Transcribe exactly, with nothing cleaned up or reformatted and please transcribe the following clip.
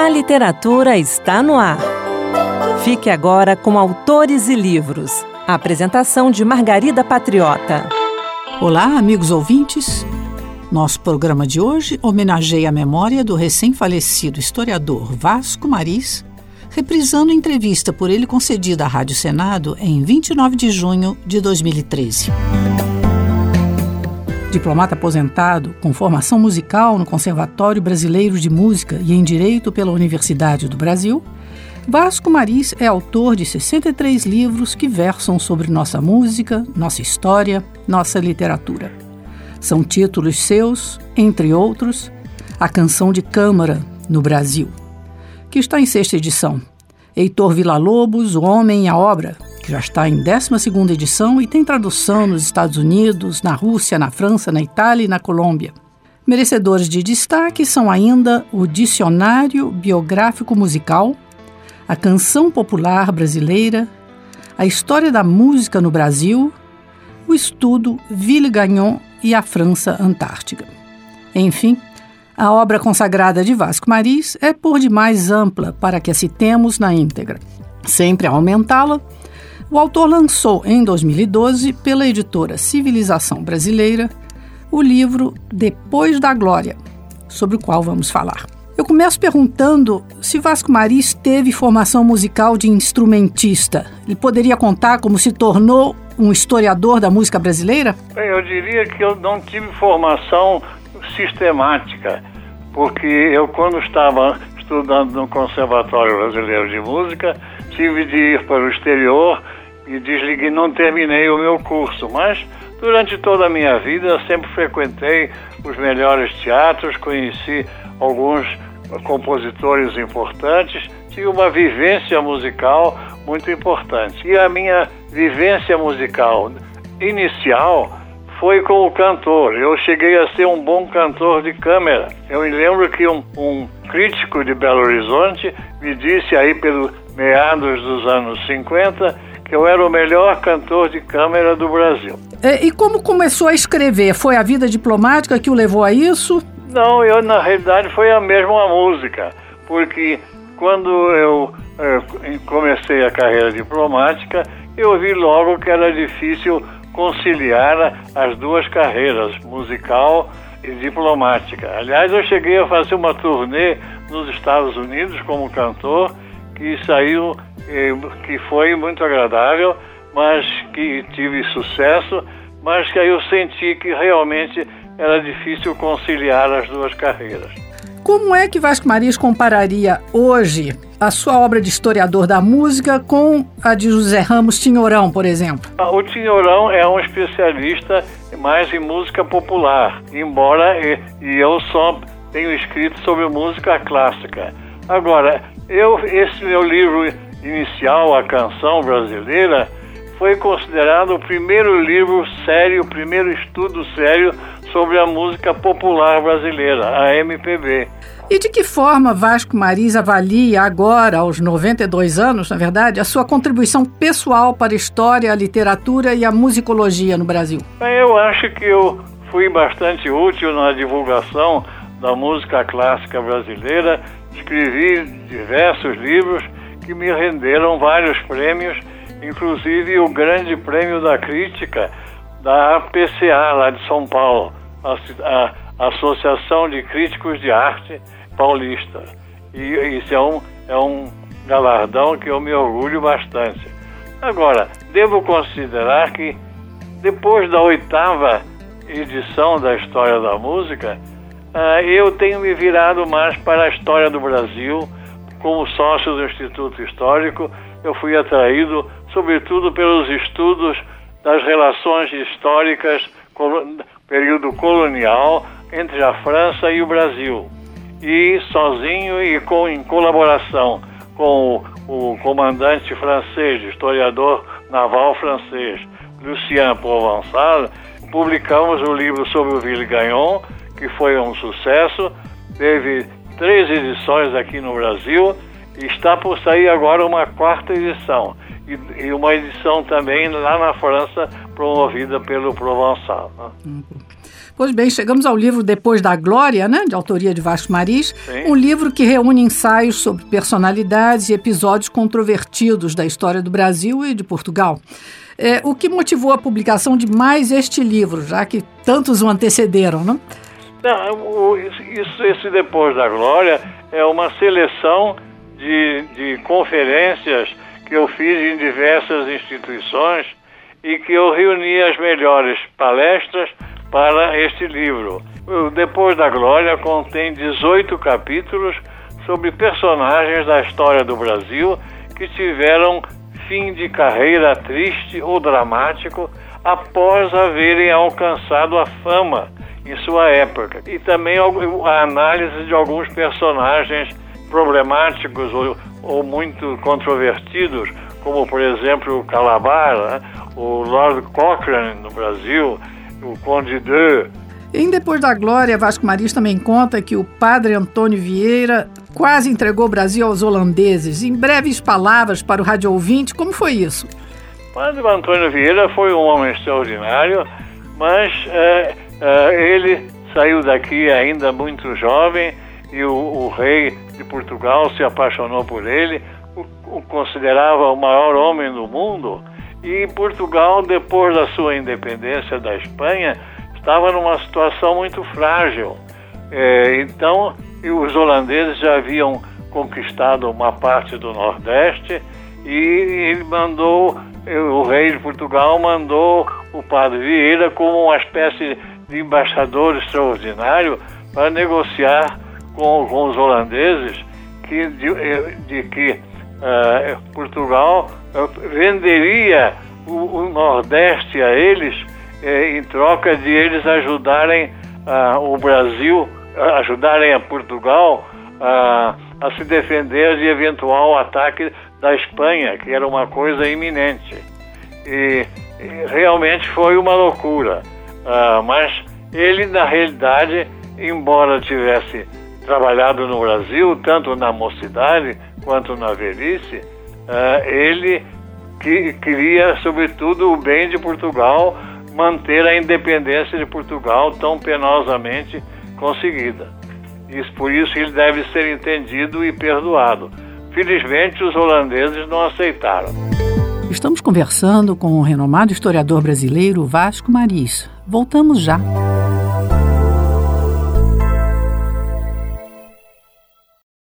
A literatura está no ar. Fique agora com Autores e Livros. A apresentação de Margarida Patriota. Olá, amigos ouvintes. Nosso programa de hoje homenageia a memória do recém-falecido historiador Vasco Maris, reprisando entrevista por ele concedida à Rádio Senado em vinte e nove de junho de dois mil e treze. Diplomata aposentado, com formação musical no Conservatório Brasileiro de Música e em Direito pela Universidade do Brasil, Vasco Maris é autor de sessenta e três livros que versam sobre nossa música, nossa história, nossa literatura. São títulos seus, entre outros, A Canção de Câmara no Brasil, que está em sexta edição, Heitor Villa-Lobos, O Homem e a Obra, que já está em décima segunda edição e tem tradução nos Estados Unidos, na Rússia, na França, na Itália e na Colômbia. Merecedores de destaque são ainda o Dicionário Biográfico Musical, a Canção Popular Brasileira, a História da Música no Brasil, o estudo Ville-Gagnon e a França Antártica. Enfim, a obra consagrada de Vasco Maris é por demais ampla para que a citemos na íntegra. Sempre a aumentá-la, o autor lançou em dois mil e doze, pela editora Civilização Brasileira, o livro Depois da Glória, sobre o qual vamos falar. Eu começo perguntando se Vasco Maris teve formação musical de instrumentista. Ele poderia contar como se tornou um historiador da música brasileira? Bem, eu diria que eu não tive formação sistemática, porque eu, quando estava estudando no Conservatório Brasileiro de Música, tive de ir para o exterior e desliguei, não terminei o meu curso, mas durante toda a minha vida eu sempre frequentei os melhores teatros, conheci alguns compositores importantes, tive uma vivência musical muito importante. E a minha vivência musical inicial foi como cantor. Eu cheguei a ser um bom cantor de câmara. Eu me lembro que um, um crítico de Belo Horizonte me disse aí pelos meados dos anos cinquenta que eu era o melhor cantor de câmara do Brasil. E, e como começou a escrever? Foi a vida diplomática que o levou a isso? Não, eu na realidade foi a mesma música, porque quando eu, eu comecei a carreira diplomática, eu vi logo que era difícil conciliar as duas carreiras, musical e diplomática. Aliás, eu cheguei a fazer uma turnê nos Estados Unidos como cantor, que saiu, que foi muito agradável, mas que tive sucesso, mas que aí eu senti que realmente era difícil conciliar as duas carreiras. Como é que Vasco Maris compararia hoje a sua obra de historiador da música com a de José Ramos Tinhorão, por exemplo? O Tinhorão é um especialista mais em música popular, embora e, e eu só tenho escrito sobre música clássica. Agora, eu, esse meu livro inicial, A Canção Brasileira, foi considerado o primeiro livro sério, o primeiro estudo sério sobre a música popular brasileira, a M P B. E de que forma Vasco Maris avalia agora, aos noventa e dois anos, na verdade, a sua contribuição pessoal para a história, a literatura e a musicologia no Brasil? Bem, eu acho que eu fui bastante útil na divulgação da música clássica brasileira. Escrevi diversos livros que me renderam vários prêmios, inclusive o Grande Prêmio da Crítica da A P C A, lá de São Paulo, a, a Associação de Críticos de Arte Paulista. E isso é um, é um galardão que eu me orgulho bastante. Agora, devo considerar que depois da oitava edição da História da Música, uh, eu tenho me virado mais para a história do Brasil. Como sócio do Instituto Histórico, eu fui atraído sobretudo pelos estudos das relações históricas, período colonial, entre a França e o Brasil. E sozinho e com, em colaboração com o, o comandante francês, historiador naval francês, Lucien Provençal, publicamos o livro sobre o Ville-Gagnon, que foi um sucesso, teve três edições aqui no Brasil e está por sair agora uma quarta edição. E, e uma edição também lá na França, promovida pelo Provençal. Né? Pois bem, chegamos ao livro Depois da Glória, né, de autoria de Vasco Maris, Sim. um livro que reúne ensaios sobre personalidades e episódios controvertidos da história do Brasil e de Portugal. É, o que motivou a publicação de mais este livro, já que tantos o antecederam, não? Não, o, isso, esse Depois da Glória é uma seleção de, de conferências que eu fiz em diversas instituições e que eu reuni as melhores palestras para este livro. O Depois da Glória contém dezoito capítulos sobre personagens da história do Brasil que tiveram fim de carreira triste ou dramático após haverem alcançado a fama em sua época. E também a análise de alguns personagens problemáticos ou, ou muito controvertidos, como, por exemplo, o Calabar, né? O Lord Cochrane no Brasil, o Conde d'Eu. Em Depois da Glória, Vasco Maris também conta que o padre Antônio Vieira quase entregou o Brasil aos holandeses. Em breves palavras para o rádio ouvinte, como foi isso? O padre Antônio Vieira foi um homem extraordinário, mas é, é, ele saiu daqui ainda muito jovem e o, o rei de Portugal se apaixonou por ele, o, o considerava o maior homem do mundo. E Portugal, depois da sua independência da Espanha, estava numa situação muito frágil. É, então, os holandeses já haviam conquistado uma parte do Nordeste e ele mandou, o rei de Portugal mandou o padre Vieira como uma espécie de embaixador extraordinário para negociar com, com os holandeses que, de, de que uh, Portugal venderia o, o Nordeste a eles eh, em troca de eles ajudarem uh, o Brasil, ajudarem a Portugal uh, a se defender de eventual ataque da Espanha, que era uma coisa iminente. E, e realmente foi uma loucura. Uh, mas ele, na realidade, embora tivesse trabalhado no Brasil, tanto na mocidade quanto na velhice, uh, ele que queria, sobretudo, o bem de Portugal, manter a independência de Portugal tão penosamente conseguida. Isso, por isso ele deve ser entendido e perdoado. Felizmente, os holandeses não aceitaram. Estamos conversando com o renomado historiador brasileiro Vasco Maris. Voltamos já.